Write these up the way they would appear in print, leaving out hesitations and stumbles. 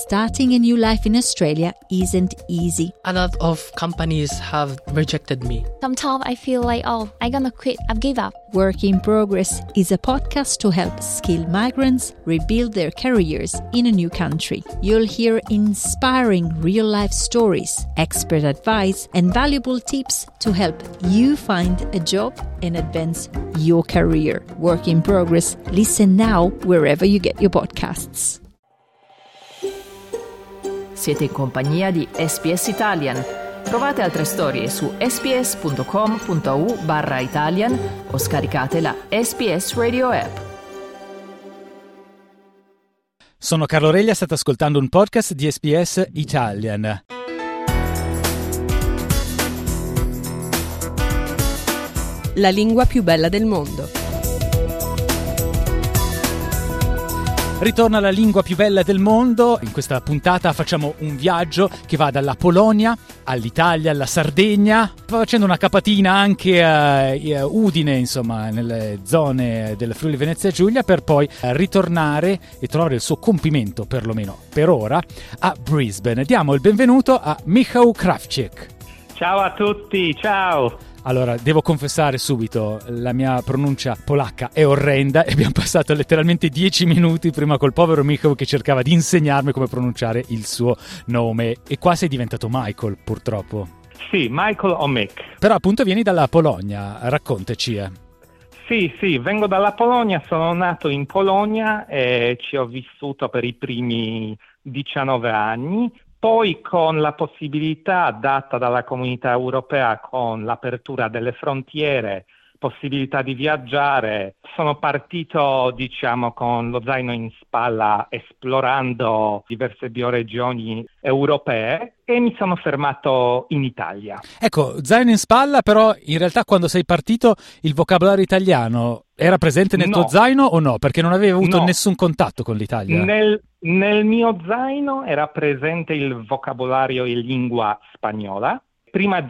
starting a new life in Australia isn't easy. A lot of companies have rejected me. Sometimes I feel like, I'm gonna quit, I've give up. Work in Progress is a podcast to help skilled migrants rebuild their careers in a new country. You'll hear inspiring real-life stories, expert advice, and valuable tips to help you find a job and advance your career. Work in Progress. Listen now wherever you get your podcasts. Siete in compagnia di SBS Italian. Trovate altre storie su sbs.com.au/Italian o scaricate la SBS Radio app. Sono Carlo Reglia, state ascoltando un podcast di SBS Italian. La lingua più bella del mondo. Ritorna la lingua più bella del mondo. In questa puntata facciamo un viaggio che va dalla Polonia all'Italia, alla Sardegna, facendo una capatina anche a Udine, insomma, nelle zone del Friuli Venezia Giulia, per poi ritornare e trovare il suo compimento, perlomeno per ora, a Brisbane. Diamo il benvenuto a Michał Krawczyk. Ciao a tutti, ciao! Allora, devo confessare subito, la mia pronuncia polacca è orrenda e abbiamo passato letteralmente 10 minuti prima col povero Michał che cercava di insegnarmi come pronunciare il suo nome. E qua sei diventato Michael, purtroppo. Sì, Michael o Mick. Però appunto vieni dalla Polonia, raccontaci. Sì, vengo dalla Polonia, sono nato in Polonia e ci ho vissuto per i primi 19 anni. Poi con la possibilità data dalla Comunità Europea, con l'apertura delle frontiere, possibilità di viaggiare, sono partito, con lo zaino in spalla, esplorando diverse bioregioni europee e mi sono fermato in Italia. Ecco, zaino in spalla, però in realtà quando sei partito il vocabolario italiano era presente nel tuo zaino o no? Perché non avevi avuto nessun contatto con l'Italia. Nel mio zaino era presente il vocabolario in lingua spagnola. Prima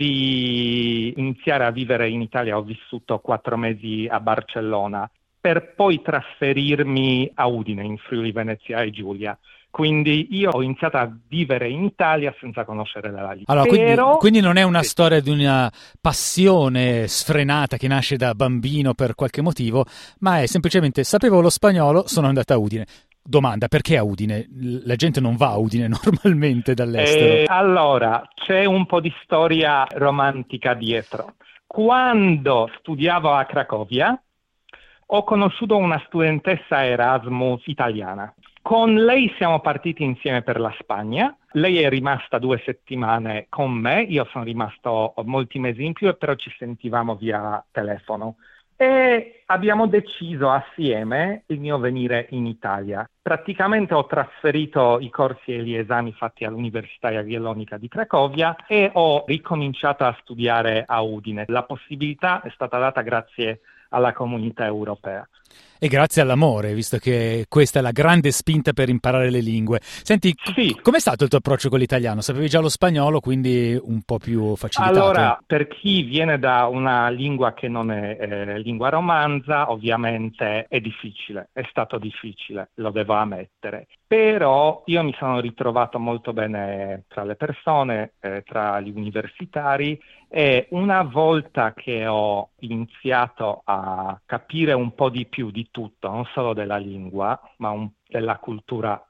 di iniziare a vivere in Italia ho vissuto 4 mesi a Barcellona per poi trasferirmi a Udine, in Friuli Venezia Giulia. Quindi io ho iniziato a vivere in Italia senza conoscere la lingua. Allora, quindi non è una storia di una passione sfrenata che nasce da bambino per qualche motivo, ma è semplicemente sapevo lo spagnolo, sono andata a Udine. Domanda, perché a Udine? La gente non va a Udine normalmente dall'estero. Allora, c'è un po' di storia romantica dietro. Quando studiavo a Cracovia, ho conosciuto una studentessa Erasmus italiana. Con lei siamo partiti insieme per la Spagna. Lei è rimasta 2 settimane con me, io sono rimasto molti mesi in più, però ci sentivamo via telefono. E abbiamo deciso assieme il mio venire in Italia. Praticamente ho trasferito i corsi e gli esami fatti all'Università Jagiellonica di Cracovia e ho ricominciato a studiare a Udine. La possibilità è stata data grazie alla Comunità Europea. E grazie all'amore, visto che questa è la grande spinta per imparare le lingue. Senti, sì. Com'è stato il tuo approccio con l'italiano? Sapevi già lo spagnolo, quindi un po' più facilitato? Allora, per chi viene da una lingua che non è lingua romanza, ovviamente è difficile, è stato difficile, lo devo ammettere. Però io mi sono ritrovato molto bene tra le persone, tra gli universitari, e una volta che ho iniziato a capire un po' di più di tutto, non solo della lingua, ma della cultura,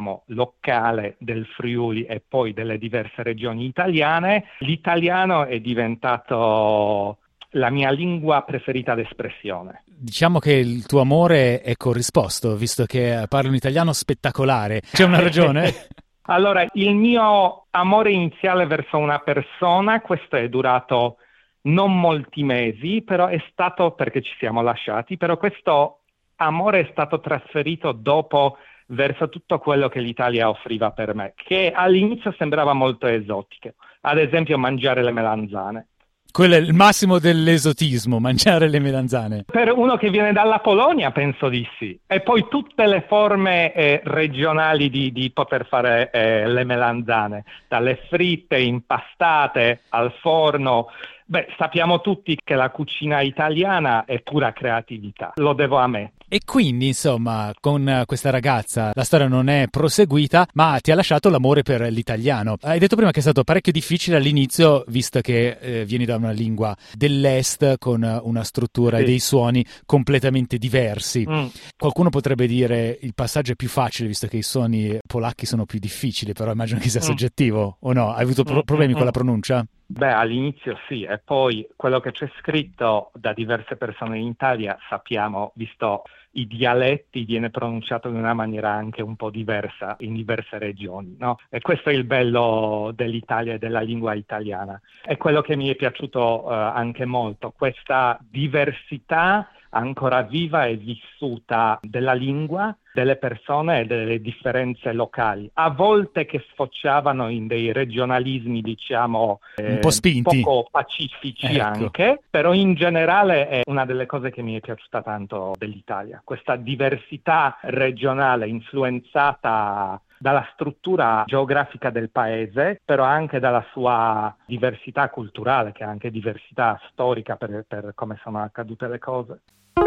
locale del Friuli e poi delle diverse regioni italiane, l'italiano è diventato la mia lingua preferita d'espressione. Diciamo che il tuo amore è corrisposto, visto che parli un italiano spettacolare. C'è una ragione? Allora, il mio amore iniziale verso una persona, questo è durato non molti mesi, però è stato perché ci siamo lasciati, però questo amore è stato trasferito dopo verso tutto quello che l'Italia offriva per me, che all'inizio sembrava molto esotico, ad esempio mangiare le melanzane. Quello è il massimo dell'esotismo, mangiare le melanzane. Per uno che viene dalla Polonia penso di sì. E poi tutte le forme regionali di poter fare le melanzane, dalle fritte, impastate, al forno. Sappiamo tutti che la cucina italiana è pura creatività, lo devo ammettere. E quindi, insomma, con questa ragazza la storia non è proseguita, ma ti ha lasciato l'amore per l'italiano. Hai detto prima che è stato parecchio difficile all'inizio, visto che vieni da una lingua dell'est con una struttura e dei suoni completamente diversi. Qualcuno potrebbe dire il passaggio è più facile, visto che i suoni polacchi sono più difficili, però immagino che sia soggettivo, o no? Hai avuto problemi con la pronuncia? Beh, all'inizio sì, e poi quello che c'è scritto da diverse persone in Italia, sappiamo, visto i dialetti, viene pronunciato in una maniera anche un po' diversa in diverse regioni, no? E questo è il bello dell'Italia e della lingua italiana. È quello che mi è piaciuto anche molto, questa diversità ancora viva e vissuta della lingua, delle persone e delle differenze locali, a volte che sfociavano in dei regionalismi, diciamo, un po' spinti, poco pacifici, ecco. Anche, però in generale è una delle cose che mi è piaciuta tanto dell'Italia, questa diversità regionale influenzata dalla struttura geografica del paese, però anche dalla sua diversità culturale, che è anche diversità storica per come sono accadute le cose.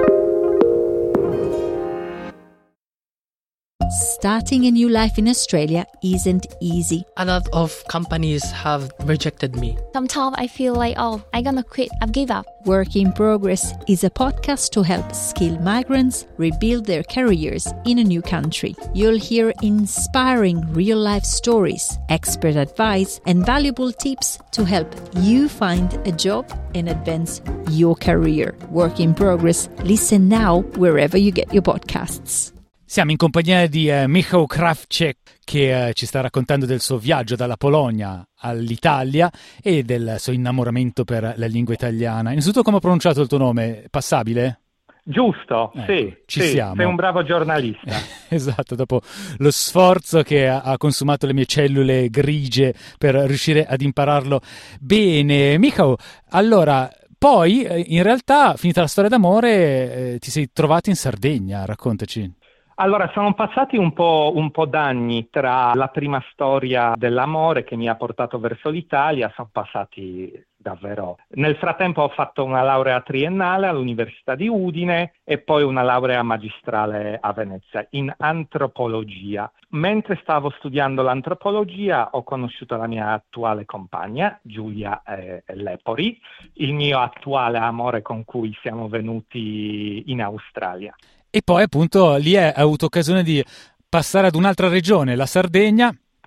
Starting a new life in Australia isn't easy. A lot of companies have rejected me. Sometimes I feel like, I'm gonna quit. I've give up. Work in Progress is a podcast to help skilled migrants rebuild their careers in a new country. You'll hear inspiring real-life stories, expert advice, and valuable tips to help you find a job and advance your career. Work in Progress. Listen now wherever you get your podcasts. Siamo in compagnia di Michał Krawczyk, che ci sta raccontando del suo viaggio dalla Polonia all'Italia e del suo innamoramento per la lingua italiana. Innanzitutto, come ho pronunciato il tuo nome? Passabile? Giusto, ecco, ci siamo. Sei un bravo giornalista. Esatto, dopo lo sforzo che ha consumato le mie cellule grigie per riuscire ad impararlo bene. Michał, allora, poi in realtà, finita la storia d'amore, ti sei trovato in Sardegna, raccontaci. Allora, sono passati un po' d'anni tra la prima storia dell'amore che mi ha portato verso l'Italia, sono passati davvero. Nel frattempo ho fatto una laurea triennale all'Università di Udine e poi una laurea magistrale a Venezia in antropologia. Mentre stavo studiando l'antropologia ho conosciuto la mia attuale compagna, Giulia Lepori, il mio attuale amore con cui siamo venuti in Australia. E poi appunto lì hai avuto occasione di passare ad un'altra regione, la Sardegna,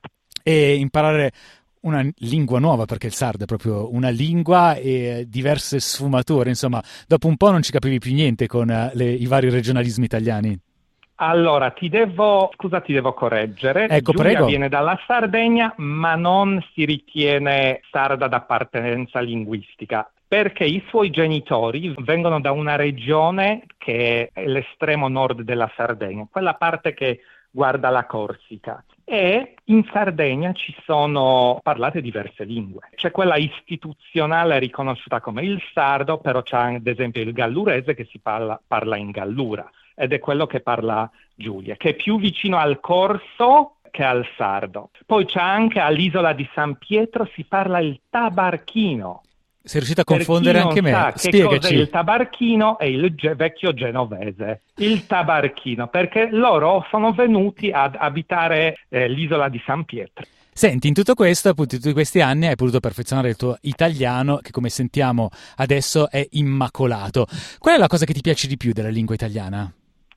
e imparare una lingua nuova, perché il sardo è proprio una lingua e diverse sfumature. Insomma, dopo un po' non ci capivi più niente con i vari regionalismi italiani. Allora, ti devo correggere. Ecco, Giulia prego. Viene dalla Sardegna, ma non si ritiene sarda d'appartenenza linguistica, perché i suoi genitori vengono da una regione che è l'estremo nord della Sardegna, quella parte che guarda la Corsica. E in Sardegna ci sono parlate diverse lingue. C'è quella istituzionale riconosciuta come il sardo, però c'è ad esempio il gallurese che si parla in Gallura, ed è quello che parla Giulia, che è più vicino al corso che al sardo. Poi c'è anche all'isola di San Pietro si parla il tabarchino. Sei riuscito a confondere anche me? Spiegaci. Che cos'è il tabarchino e il vecchio genovese. Il tabarchino, perché loro sono venuti ad abitare l'isola di San Pietro. Senti, in tutto questo, appunto, in tutti questi anni hai potuto perfezionare il tuo italiano, che come sentiamo adesso è immacolato. Qual è la cosa che ti piace di più della lingua italiana?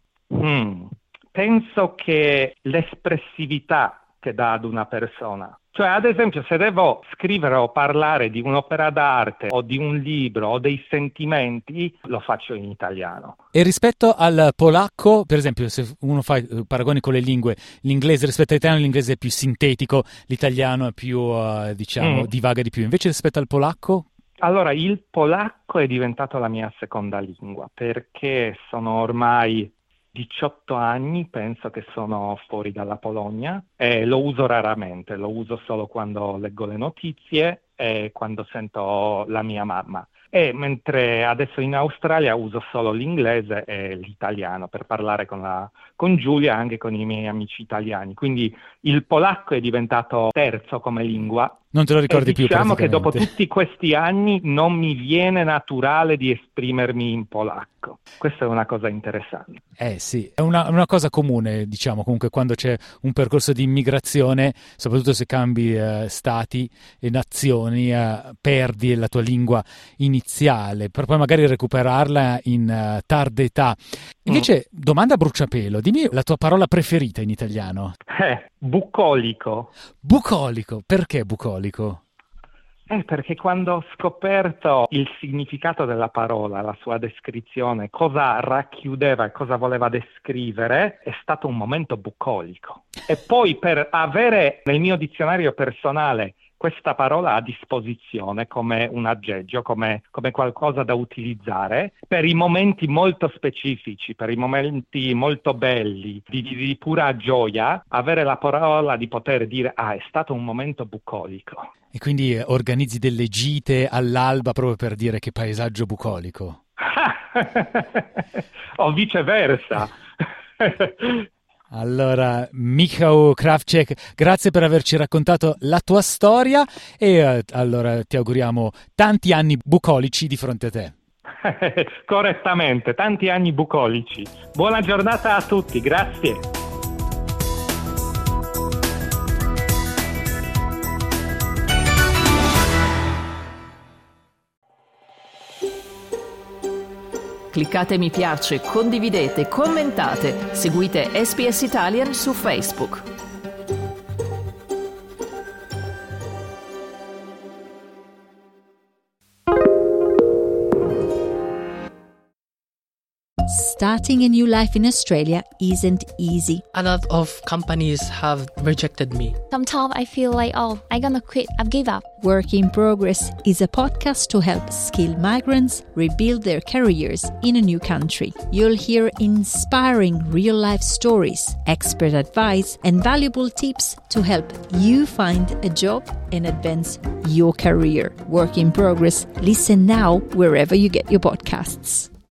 Penso che l'espressività che dà ad una persona. Cioè, ad esempio, se devo scrivere o parlare di un'opera d'arte o di un libro o dei sentimenti, lo faccio in italiano. E rispetto al polacco, per esempio, se uno fa paragoni con le lingue, l'inglese rispetto all'italiano, l'inglese è più sintetico, l'italiano è più, divaga di più. Invece rispetto al polacco? Allora, il polacco è diventato la mia seconda lingua, perché sono ormai 18 anni, penso che sono fuori dalla Polonia, e lo uso raramente, lo uso solo quando leggo le notizie e quando sento la mia mamma. E mentre adesso in Australia uso solo l'inglese e l'italiano per parlare con Giulia e anche con i miei amici italiani. Quindi il polacco è diventato terzo come lingua Non te lo ricordi più diciamo che dopo praticamente. tutti questi anni non mi viene naturale di esprimermi in polacco. Questa è una cosa interessante. Sì, è una cosa comune, diciamo, comunque quando c'è un percorso di immigrazione, soprattutto se cambi stati e nazioni, perdi la tua lingua iniziale, per poi magari recuperarla in tarda età. Invece, domanda a bruciapelo, dimmi la tua parola preferita in italiano. Bucolico. Bucolico, perché bucolico? Perché quando ho scoperto il significato della parola, la sua descrizione, cosa racchiudeva, cosa voleva descrivere, è stato un momento bucolico. E poi per avere nel mio dizionario personale questa parola a disposizione come un aggeggio, come qualcosa da utilizzare, per i momenti molto specifici, per i momenti molto belli, di pura gioia, avere la parola di poter dire è stato un momento bucolico. E quindi organizzi delle gite all'alba proprio per dire che paesaggio bucolico? O viceversa. Allora, Michał Krawczyk, grazie per averci raccontato la tua storia e allora ti auguriamo tanti anni bucolici di fronte a te. Correttamente, tanti anni bucolici. Buona giornata a tutti, grazie. Cliccate mi piace, condividete, commentate, seguite SPS Italian su Facebook. Starting a new life in Australia isn't easy. A lot of companies have rejected me. Sometimes I feel like, I'm gonna quit. I've give up. Work in Progress is a podcast to help skilled migrants rebuild their careers in a new country. You'll hear inspiring real-life stories, expert advice, and valuable tips to help you find a job and advance your career. Work in Progress. Listen now wherever you get your podcasts.